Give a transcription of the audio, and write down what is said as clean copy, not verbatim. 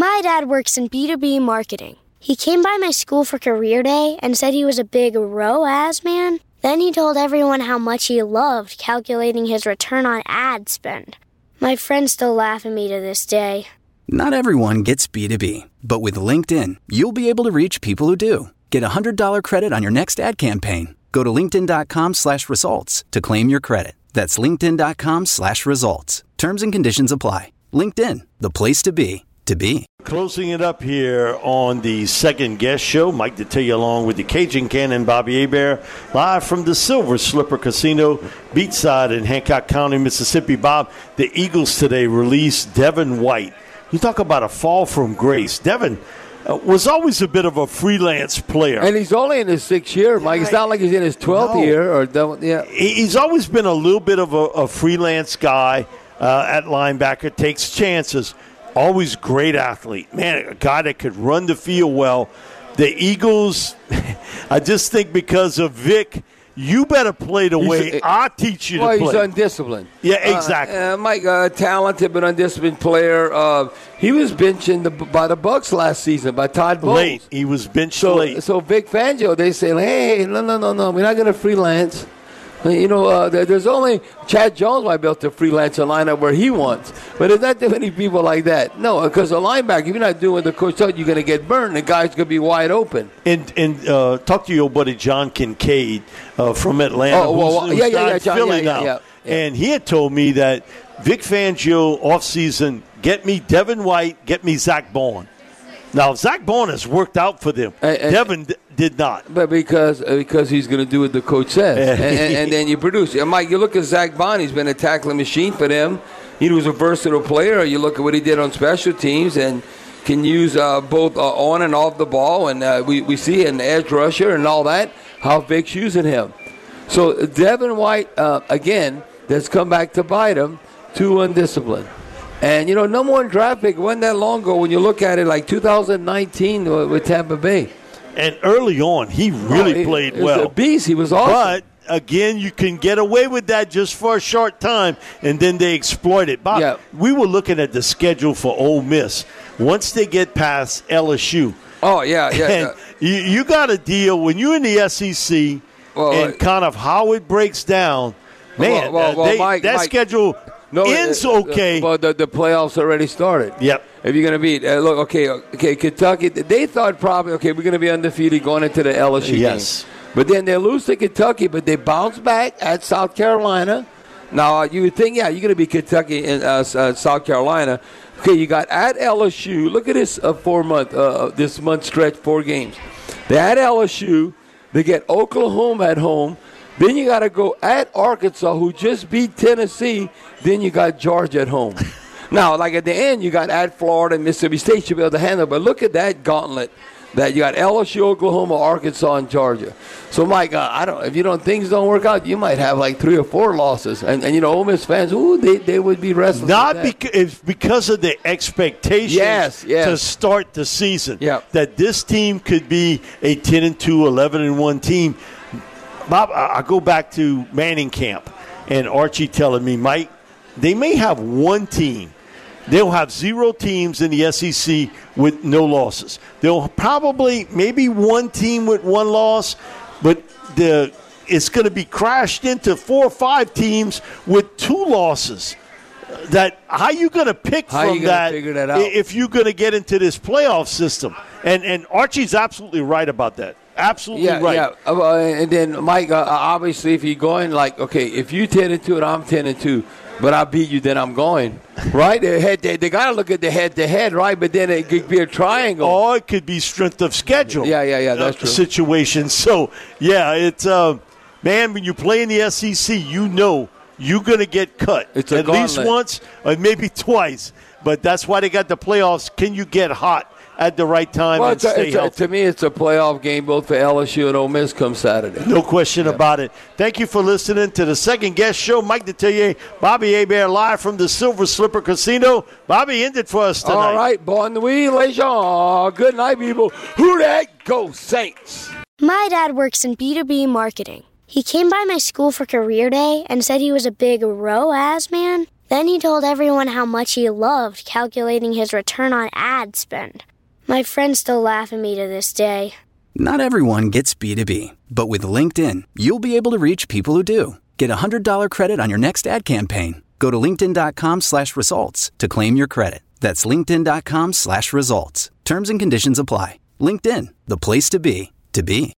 My dad works in B2B marketing. He came by my school for career day and said he was a big ROAS man. Then he told everyone how much he loved calculating his return on ad spend. My friends still laugh at me to this day. Not everyone gets B2B, but with LinkedIn, you'll be able to reach people who do. Get a $100 credit on your next ad campaign. Go to linkedin.com/results to claim your credit. That's linkedin.com/results. Terms and conditions apply. LinkedIn, the place to be, to be. Closing it up here on the second guest show, Mike Detillier along with the Cajun Cannon, Bobby Hebert, live from the Silver Slipper Casino, beachside in Hancock County, Mississippi. Bob, the Eagles today released Devin White. You talk about a fall from grace. Devin was always a bit of a freelance player. And he's only in his 6th year, Mike. It's not like he's in his 12th year. He's always been a little bit of a freelance guy at linebacker, takes chances. Always great athlete. Man, a guy that could run the field well. The Eagles, I just think because of Vic, you better play the way I teach you to play. Well, he's undisciplined. Yeah, exactly. Mike, talented but undisciplined player. He was benched by the Bucs last season, by Todd Bowles. Late. He was benched late. So Vic Fangio, they say, hey, no, we're not going to freelance. You know, there's only Chad Jones might be able to freelance a lineup where he wants. But there's not that many people like that. No, because a linebacker, if you're not doing what the coach told you, you're going to get burned. The guy's going to be wide open. And talk to your buddy John Kincaid from Atlanta. John. And he had told me that Vic Fangio offseason, get me Devin White, get me Zach Bowen. Now, Zach Bowen has worked out for them. Devin did not. But because he's going to do what the coach says. and then you produce. And Mike, you look at Zach Bowen, he's been a tackling machine for them. He was a versatile player. You look at what he did on special teams and can use both on and off the ball. And we see an edge rusher and all that, how Vic's using him. So Devin White, again, that's come back to bite him, too undisciplined. And, you know, number one draft pick wasn't that long ago when you look at it, like 2019 with Tampa Bay. And early on, he really played well. He was a beast. He was awesome. But, again, you can get away with that just for a short time, and then they exploit it. Bob, we were looking at the schedule for Ole Miss. Once they get past LSU. Oh, yeah. You got to deal, when you're in the SEC and kind of how it breaks down, man, Mike, schedule – ends okay. But the playoffs already started. Yep. If you're going to beat, okay, Kentucky, they thought probably, we're going to be undefeated going into the LSU game. But then they lose to Kentucky, but they bounce back at South Carolina. Now, you would think, you're going to be Kentucky and South Carolina. Okay, you got at LSU. Look at this 4-month, this month stretch, 4 games. They at LSU. They get Oklahoma at home. Then you got to go at Arkansas, who just beat Tennessee. Then you got Georgia at home. Now, like at the end, you got at Florida and Mississippi State should be able to handle. But look at that gauntlet. That you got LSU, Oklahoma, Arkansas, and Georgia. So, Mike, if things don't work out, you might have like 3 or 4 losses. And you know, Ole Miss fans, they would be restless. It's because of the expectations to start the season. That this team could be a 10-2, 11-1 team. Bob, I go back to Manning camp and Archie telling me, Mike, they may have one team. They'll have 0 teams in the SEC with no losses. They'll probably maybe one team with 1 loss, but it's going to be crashed into 4 or 5 teams with 2 losses. How you going to pick from that if you're going to get into this playoff system? And Archie's absolutely right about that. Absolutely right. Yeah. And then, Mike, obviously, if you're going if you 10-2 and I'm 10-2, but I beat you, then I'm going. Right? They got to look at the head-to-head, right? But then it could be a triangle. Or it could be strength of schedule. Yeah, that's true. Situation. So, it's, man, when you play in the SEC, you know you're going to get cut. It's a at gauntlet. least once or maybe twice. But that's why they got the playoffs. Can you get hot at the right time and stay healthy? To me, it's a playoff game both for LSU and Ole Miss come Saturday. No question about it. Thank you for listening to the second guest show. Mike Detillier, Bobby Hebert, live from the Silver Slipper Casino. Bobby, end it for us tonight. All right, bon nuit, les gens. Good night, people. Who that? Go Saints. My dad works in B2B marketing. He came by my school for career day and said he was a big ROAS man. Then he told everyone how much he loved calculating his return on ad spend. My friends still laugh at me to this day. Not everyone gets B2B, but with LinkedIn, you'll be able to reach people who do. Get a $100 credit on your next ad campaign. Go to linkedin.com/results to claim your credit. That's linkedin.com/results. Terms and conditions apply. LinkedIn, the place to be, to be.